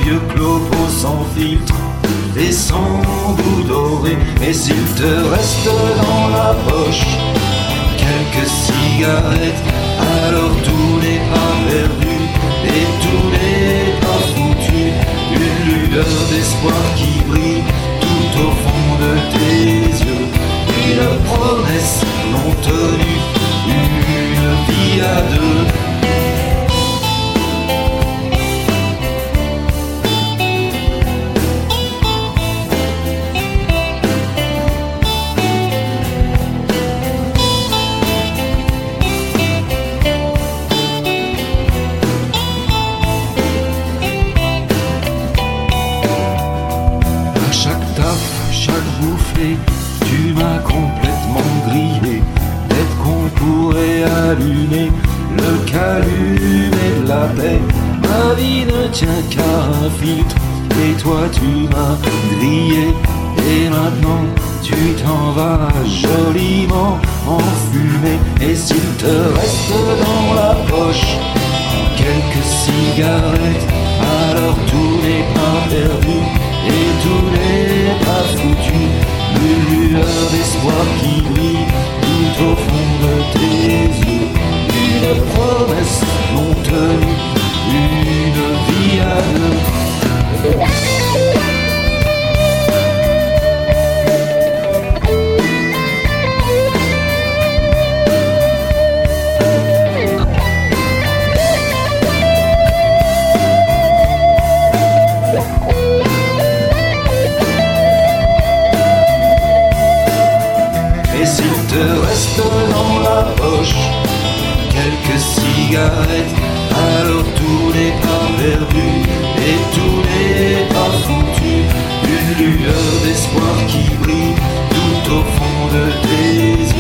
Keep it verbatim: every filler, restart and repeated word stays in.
vieux clopot sans filtre et sans goût doré. Et s'il te reste dans la poche quelques cigarettes, alors tout n'est pas perdu et tout n'est pas foutu. Une lueur d'espoir qui brille tout au fond de tes yeux, une promesse non tenue, une vie à deux. Tu m'as complètement grillé. Peut-être qu'on pourrait allumer le calumet de la paix. Ma vie ne tient qu'à un filtre et toi tu m'as grillé. Et maintenant tu t'en vas joliment enfumé. Et s'il te reste dans la poche quelques cigarettes, alors tout n'est pas perdu et tout n'est pas foutu. Une lueur d'espoir qui brille tout au fond de tes yeux, une promesse non tenue, une vie à deux. Reste dans la poche quelques cigarettes, alors tout n'est pas perdu et tout n'est pas foutu. Une lueur d'espoir qui brille tout au fond de tes yeux,